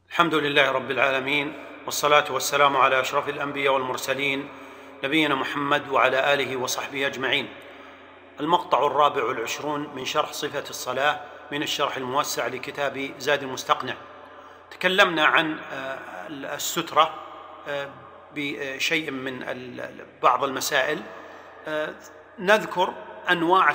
الحمد لله رب العالمين، والصلاة والسلام على أشرف الأنبياء والمرسلين نبينا محمد وعلى آله وصحبه أجمعين. المقطع 24 من شرح صفة الصلاة من الشرح الموسع لكتاب زاد المستقنع. تكلمنا عن السترة بشيء من بعض المسائل. نذكر أنواع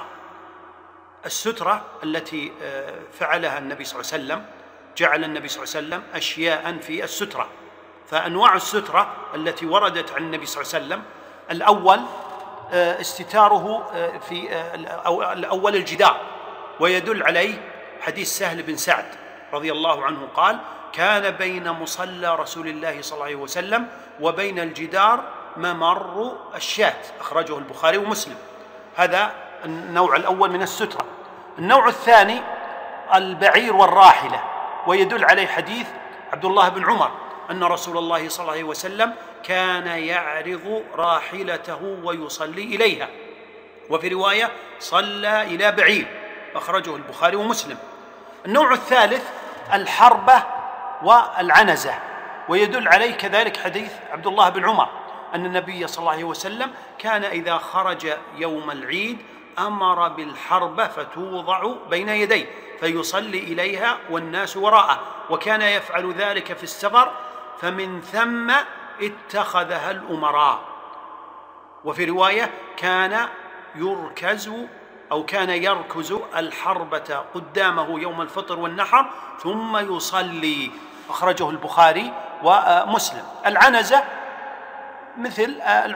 السترة التي فعلها النبي صلى الله عليه وسلم. جعل النبي صلى الله عليه وسلم أشياء في السترة، فأنواع السترة التي وردت عن النبي صلى الله عليه وسلم: الأول استتاره الأول الجدار، ويدل عليه حديث سهل بن سعد رضي الله عنه قال: كان بين مصلى رسول الله صلى الله عليه وسلم وبين الجدار ممر الشاة، أخرجه البخاري ومسلم. هذا النوع الأول من السترة. النوع الثاني البعير والراحلة، ويدل عليه حديث عبد الله بن عمر أن رسول الله صلى الله عليه وسلم كان يعرض راحلته ويصلي إليها، وفي رواية صلى إلى بعير، أخرجه البخاري ومسلم. النوع الثالث الحربة والعنزة، ويدل عليه كذلك حديث عبد الله بن عمر أن النبي صلى الله عليه وسلم كان إذا خرج يوم العيد أمر بالحربة فتوضع بين يديه فيصلي إليها والناس وراءه، وكان يفعل ذلك في السفر، فمن ثم اتخذها الأمراء. وفي رواية كان يركز الحربة قدامه يوم الفطر والنحر ثم يصلي، أخرجه البخاري ومسلم. العنزة مثل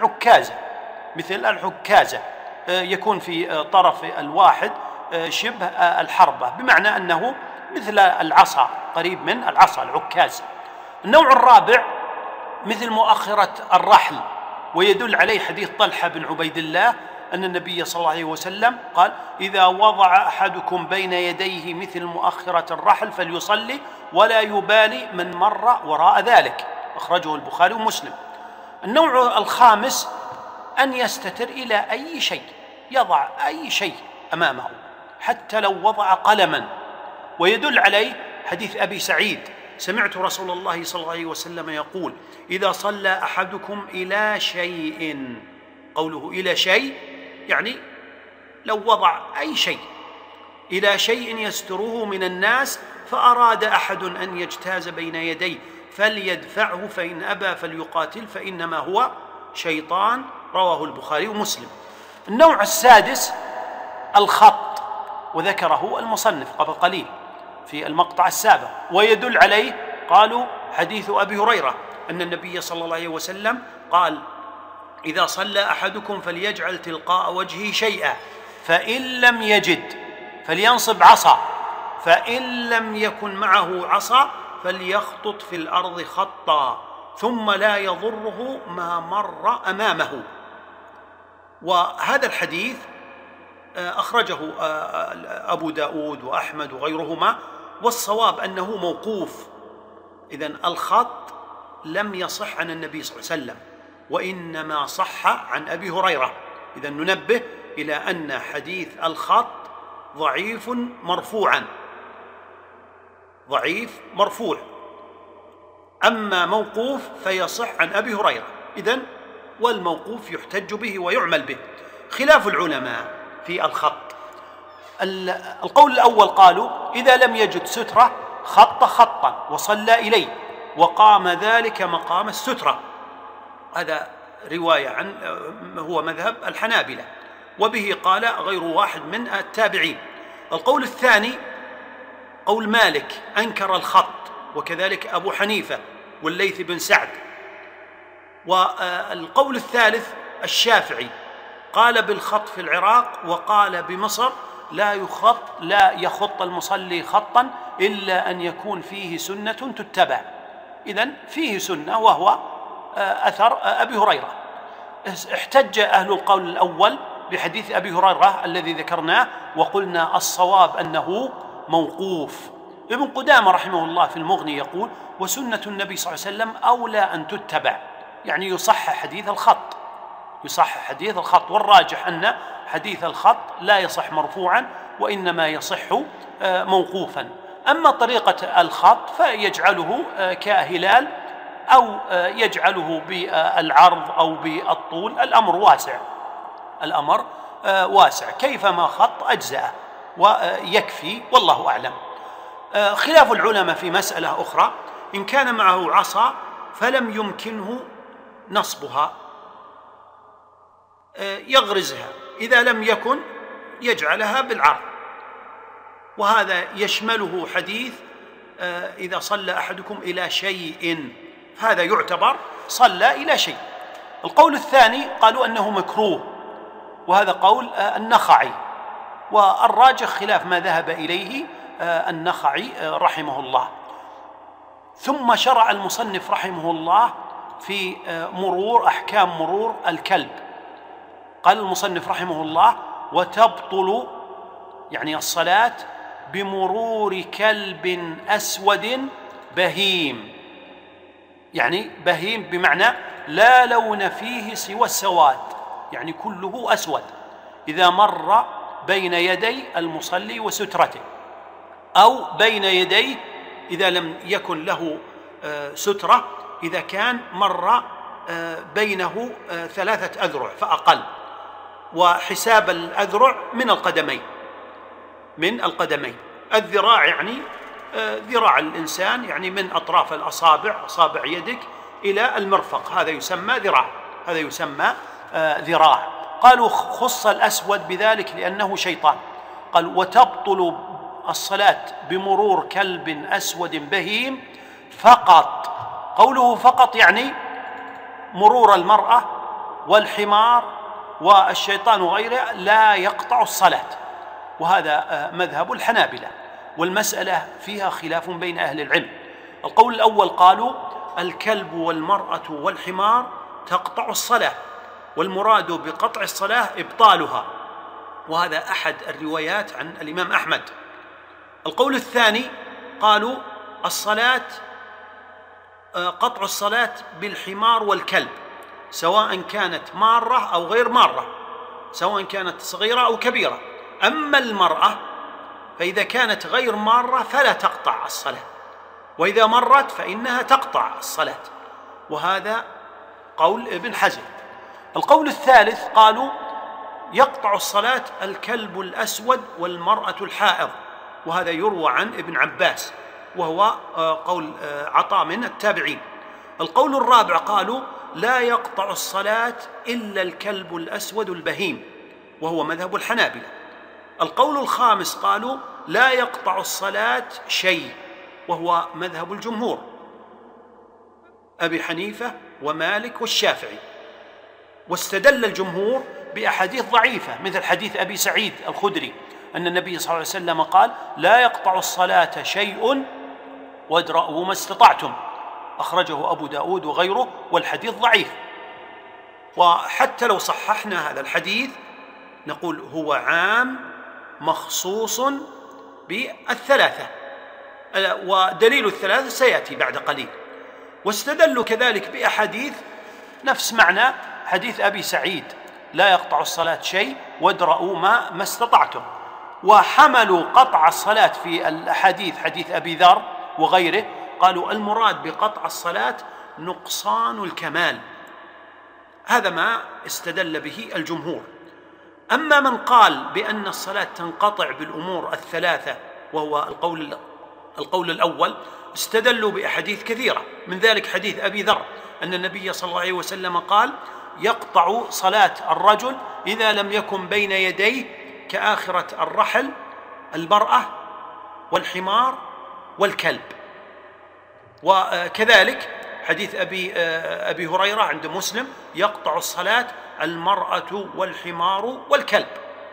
العكازة يكون في طرف الواحد شبه الحربة، بمعنى أنه مثل العصا، قريب من العصا، العكاز. النوع الرابع مثل مؤخرة الرحل، ويدل عليه حديث طلحة بن عبيد الله أن النبي صلى الله عليه وسلم قال: إذا وضع أحدكم بين يديه مثل مؤخرة الرحل فليصلي ولا يبالي من مر وراء ذلك، أخرجه البخاري ومسلم. النوع الخامس أن يستتر إلى أي شيء، يضع أي شيء أمامه حتى لو وضع قلما، ويدل عليه حديث أبي سعيد: سمعت رسول الله صلى الله عليه وسلم يقول: إذا صلى أحدكم إلى شيء، قوله إلى شيء يعني لو وضع أي شيء، إلى شيء يستره من الناس، فأراد أحد أن يجتاز بين يديه فليدفعه، فإن أبى فليقاتل فإنما هو شيطان، رواه البخاري ومسلم. النوع السادس الخط، وذكره المصنف قبل قليل في المقطع السابق، ويدل عليه قالوا حديث أبي هريرة أن النبي صلى الله عليه وسلم قال: إذا صلى أحدكم فليجعل تلقاء وجهه شيئا، فإن لم يجد فلينصب عصا، فإن لم يكن معه عصا فليخطط في الأرض خطا، ثم لا يضره ما مر أمامه. وهذا الحديث أخرجه أبو داود وأحمد وغيرهما، والصواب أنه موقوف. إذن الخط لم يصح عن النبي صلى الله عليه وسلم، وإنما صح عن أبي هريرة. إذن ننبه إلى أن حديث الخط ضعيف مرفوع، أما موقوف فيصح عن أبي هريرة. إذن والموقوف يحتج به ويعمل به. خلاف العلماء في الخط: القول الأول قالوا: إذا لم يجد سترة خط خطا وصلى إليه وقام ذلك مقام السترة. هذا رواية عن هو مذهب الحنابلة، وبه قال غير واحد من التابعين. القول الثاني قول مالك، أنكر الخط، وكذلك أبو حنيفة والليث بن سعد. والقول الثالث الشافعي، قال بالخط في العراق، وقال بمصر لا يخط المصلي خطا إلا أن يكون فيه سنة تتبع. إذن فيه سنة وهو أثر أبي هريرة. احتج أهل القول الأول بحديث أبي هريرة الذي ذكرناه، وقلنا الصواب أنه موقوف. ابن قدامة رحمه الله في المغني يقول: وسنة النبي صلى الله عليه وسلم أولى أن تتبع، يعني يصح حديث الخط، والراجح أن حديث الخط لا يصح مرفوعا وإنما يصح موقوفا. أما طريقة الخط فيجعله كهلال أو يجعله بالعرض أو بالطول، الأمر واسع، الأمر واسع، كيفما خط أجزأ ويكفي، والله أعلم. خلاف العلماء في مسألة أخرى: إن كان معه عصا فلم يمكنه نصبها يغرزها، إذا لم يكن يجعلها بالعرض، وهذا يشمله حديث إذا صلى أحدكم إلى شيء، هذا يعتبر صلى إلى شيء. القول الثاني قالوا أنه مكروه، وهذا قول النخعي، والراجح خلاف ما ذهب إليه النخعي رحمه الله. ثم شرع المصنف رحمه الله في أحكام مرور الكلب. قال المصنف رحمه الله: وتبطل يعني الصلاة بمرور كلب أسود بهيم، يعني بهيم بمعنى لا لون فيه سوى السواد، يعني كله أسود، إذا مر بين يدي المصلي وسترته، أو بين يديه إذا لم يكن له سترة، إذا كان مر بينه 3 أذرع فأقل، وحساب الأذرع من القدمين، الذراع يعني ذراع الإنسان، يعني من أطراف الأصابع، أصابع يدك إلى المرفق، هذا يسمى ذراع، هذا يسمى ذراع. قالوا خص الأسود بذلك لأنه شيطان. قال: وتبطل الصلاة بمرور كلب أسود بهيم فقط. قوله فقط يعني مرور المرأة والحمار والشيطان وغيره لا يقطع الصلاة، وهذا مذهب الحنابلة، والمسألة فيها خلاف بين أهل العلم. القول الأول قالوا الكلب والمرأة والحمار تقطع الصلاة، والمراد بقطع الصلاة إبطالها، وهذا أحد الروايات عن الإمام أحمد. القول الثاني قالوا قطع الصلاة بالحمار والكلب، سواء كانت مارة أو غير مارة، سواء كانت صغيرة أو كبيرة. أما المرأة فإذا كانت غير مارة فلا تقطع الصلاة، وإذا مرت فإنها تقطع الصلاة، وهذا قول ابن حزم. القول الثالث قالوا يقطع الصلاة الكلب الأسود والمرأة الحائض، وهذا يروى عن ابن عباس، وهو قول عطاء من التابعين. القول الرابع قالوا لا يقطع الصلاة إلا الكلب الأسود البهيم، وهو مذهب الحنابلة. القول الخامس قالوا لا يقطع الصلاة شيء، وهو مذهب الجمهور، أبي حنيفة ومالك والشافعي. واستدل الجمهور بأحاديث ضعيفة مثل حديث أبي سعيد الخدري أن النبي صلى الله عليه وسلم قال لا يقطع الصلاة شيء وادرأوا ما استطعتم، أخرجه أبو داود وغيره، والحديث ضعيف. وحتى لو صححنا هذا الحديث نقول هو عام مخصوص بالثلاثة، ودليل الثلاثة سيأتي بعد قليل. واستدلوا كذلك بأحاديث نفس معنى حديث أبي سعيد لا يقطع الصلاة شيء وادرأوا ما استطعتم، وحملوا قطع الصلاة في الأحاديث حديث أبي ذر وغيره، قالوا المراد بقطع الصلاة نقصان الكمال، هذا ما استدل به الجمهور. أما من قال بأن الصلاة تنقطع بالأمور الثلاثة وهو القول الأول، استدلوا بأحاديث كثيرة، من ذلك حديث أبي ذر أن النبي صلى الله عليه وسلم قال يقطع صلاة الرجل إذا لم يكن بين يديه كآخرة الرحل المرأة والحمار والكلب. وكذلك حديث أبي هريرة عند مسلم يقطع الصلاة المرأة والحمار والكلب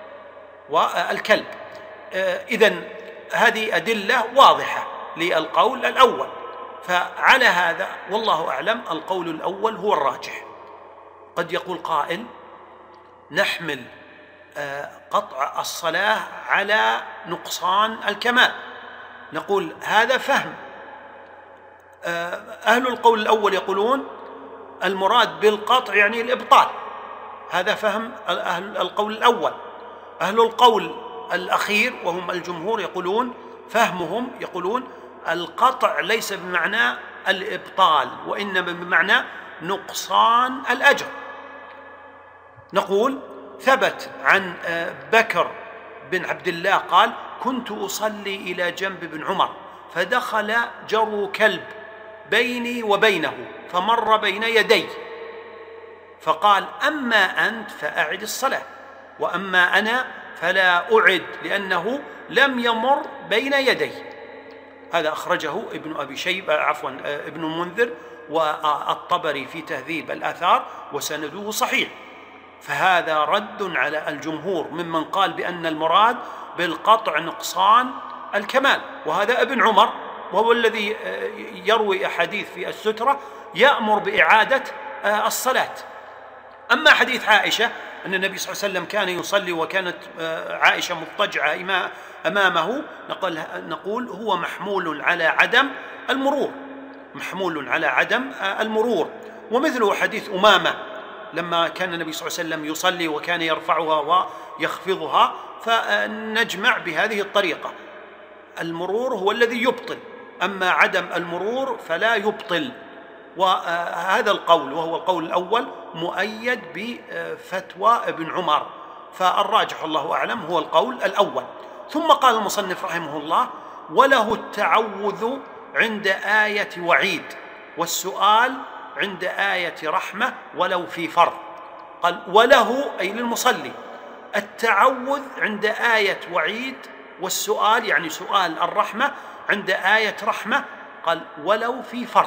إذن هذه أدلة واضحة للقول الأول، فعلى هذا والله أعلم القول الأول هو الراجح. قد يقول قائل نحمل قطع الصلاة على نقصان الكمال، نقول هذا فهم أهل القول الأول يقولون المراد بالقطع يعني الإبطال، هذا فهم أهل القول الأول. أهل القول الأخير وهم الجمهور يقولون فهمهم يقولون القطع ليس بمعنى الإبطال، وإنما بمعنى نقصان الأجر. نقول ثبت عن بكر بن عبد الله قال: كنت أصلي إلى جنب بن عمر فدخل جرو كلب بيني وبينه فمر بين يدي، فقال: أما أنت فأعد الصلاة، وأما أنا فلا أعد لأنه لم يمر بين يدي. هذا أخرجه ابن أبي شيبة ابن المنذر والطبري في تهذيب الآثار وسنده صحيح. فهذا رد على الجمهور ممن قال بأن المراد بالقطع نقصان الكمال، وهذا ابن عمر وهو الذي يروي أحاديث في السترة يأمر بإعادة الصلاة. أما حديث عائشة أن النبي صلى الله عليه وسلم كان يصلي وكانت عائشة مضطجعة أمامه، نقول هو محمول على عدم المرور، محمول على عدم المرور. ومثله حديث أمامة لما كان النبي صلى الله عليه وسلم يصلي وكان يرفعها ويخفضها، فنجمع بهذه الطريقة: المرور هو الذي يبطل، أما عدم المرور فلا يبطل. وهذا القول وهو القول الأول مؤيد بفتوى ابن عمر، فالراجح الله أعلم هو القول الأول. ثم قال المصنف رحمه الله: وله التعوذ عند آية وعيد والسؤال عند آية رحمة ولو في فرض. قال وله أي للمصلي التعوذ عند آية وعيد، والسؤال يعني سؤال الرحمة عند آية رحمة، قال ولو في فرض.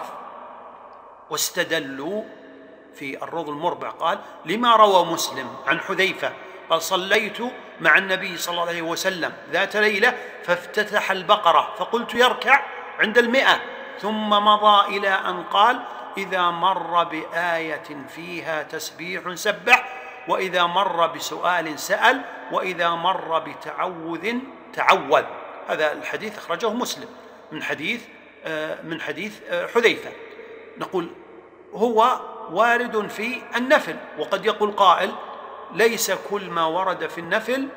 واستدلوا في الروض المربع قال: لما روى مسلم عن حذيفة قال: صليت مع النبي صلى الله عليه وسلم ذات ليلة فافتتح البقرة فقلت يركع عند 100، ثم مضى إلى أن قال: إذا مر بآية فيها تسبيح سبح، وإذا مر بسؤال سأل، وإذا مر بتعوذ تعوذ. هذا الحديث أخرجه مسلم من حديث حذيفة. نقول هو وارد في النفل، وقد يقول قائل: ليس كل ما ورد في النفل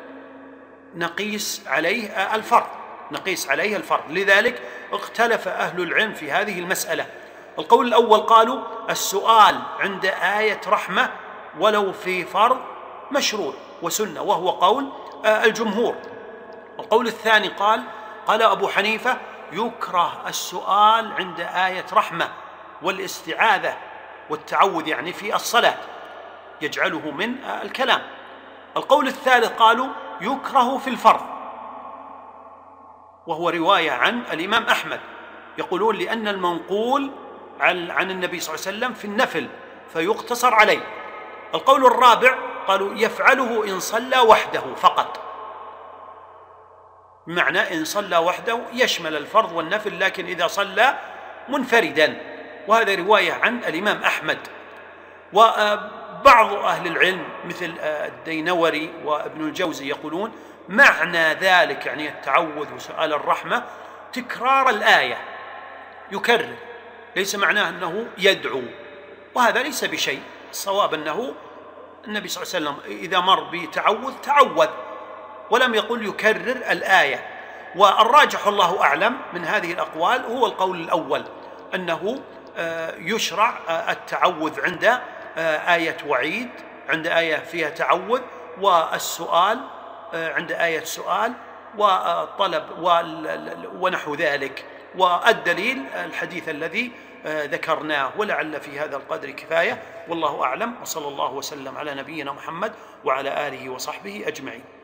نقيس عليه الفرض، لذلك اختلف أهل العلم في هذه المسألة. القول الأول قالوا السؤال عند آية رحمة ولو في فرض مشروع وسنة، وهو قول الجمهور. القول الثاني قال أبو حنيفة: يكره السؤال عند آية رحمة والاستعاذة والتعوذ يعني في الصلاة، يجعله من الكلام. القول الثالث قالوا يكره في الفرض، وهو رواية عن الإمام أحمد، يقولون لأن المنقول عن النبي صلى الله عليه وسلم في النفل فيقتصر عليه. القول الرابع قالوا يفعله إن صلى وحده فقط، بمعنى إن صلى وحده يشمل الفرض والنفل، لكن إذا صلى منفردا، وهذا رواية عن الإمام أحمد. وبعض أهل العلم مثل الدينوري وابن الجوزي يقولون معنى ذلك يعني التعوذ وسؤال الرحمة تكرار الآية، يكرر، ليس معناه أنه يدعو، وهذا ليس بشيء. الصواب أنه النبي صلى الله عليه وسلم إذا مر بتعوذ تعوذ، ولم يقل يكرر الآية. والراجح الله أعلم من هذه الأقوال هو القول الأول، أنه يشرع التعوذ عند آية وعيد، عند آية فيها تعوذ، والسؤال عند آية سؤال وطلب ونحو ذلك. والدليل الحديث الذي ذكرناه، ولعل في هذا القدر كفاية، والله أعلم، وصلى الله وسلم على نبينا محمد وعلى آله وصحبه أجمعين.